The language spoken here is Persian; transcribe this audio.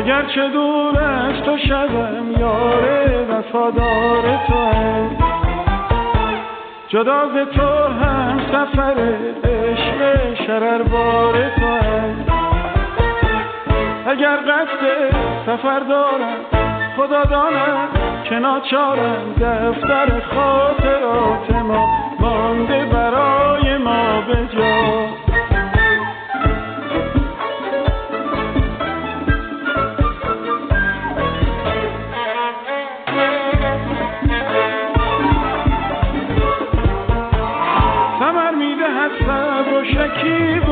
اگرچه دور از تو شبم یار وفادار تو هم، جدا ز تو هم سفر عشق شرربار تو هم. اگر قصد سفر دارم خدا دانم که ناچارم، دفتر خاطرات ما مانده برای ما به جا. ثمر میدهد صبر و شکیب